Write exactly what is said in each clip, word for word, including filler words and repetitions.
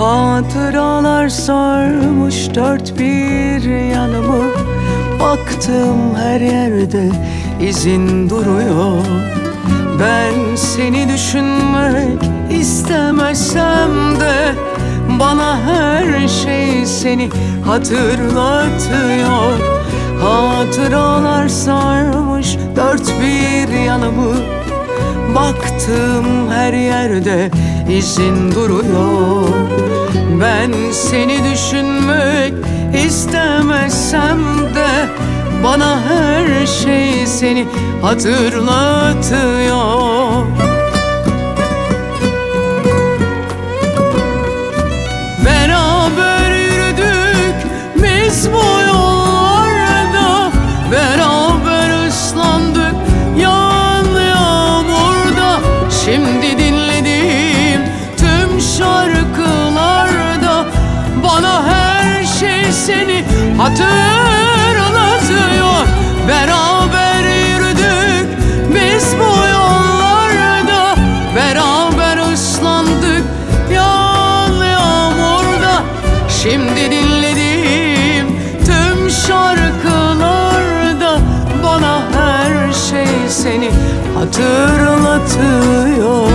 Hatıralar sarmış dört bir yanımı. Baktım her yerde izin duruyor. Ben seni düşünmek istemesem de bana her şey seni hatırlatıyor. Hatıralar sarmış dört bir yanımı. Baktım her yerde izin duruyor. Ben seni düşünmek istemesem de bana her şey seni hatırlatıyor. Beraber yürüdük biz bu yollarda, beraber ıslandık yağan yağmurda. Şimdi dinlediğim tüm şarkılarda bana her şey seni hatırlatıyor. Beraber yürüdük biz bu yollarda, beraber ıslandık yağan yağmurda. Şimdi dinlediğim tüm şarkılarda bana her şey seni hatırlatıyor.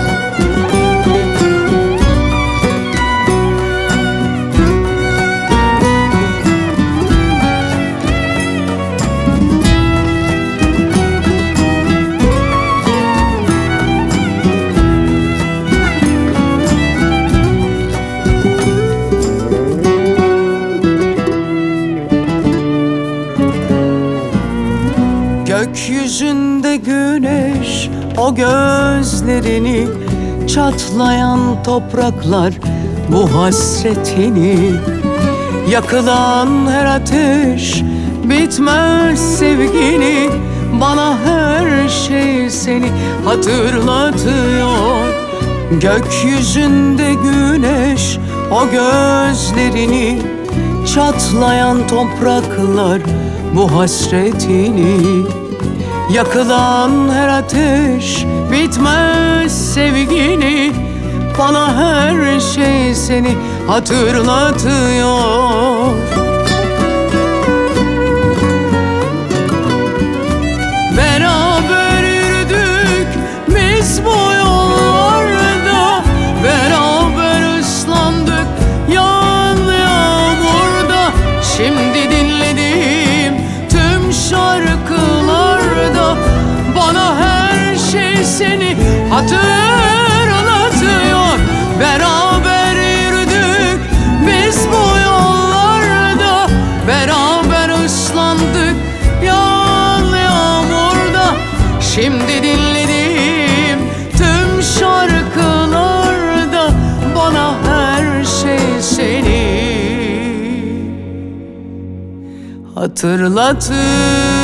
Gökyüzünde güneş o gözlerini, çatlayan topraklar bu hasretini. Yakılan her ateş bitmez sevgini. Bana her şey seni hatırlatıyor. Gökyüzünde güneş o gözlerini, çatlayan topraklar bu hasretini. Yakılan her ateş bitmez sevgini. Bana her şey seni hatırlatıyor. Beraber yürüdük biz bu yollarda, beraber ıslandık yağan yağmurda. Şimdi dinlediğim tüm şarkılarda bana her şey seni hatırlatıyor. Beraber yürüdük biz bu yollarda, beraber ıslandık yağan yağmurda. Şimdi dinlediğim tüm şarkılarda bana her şey seni hatırlatır.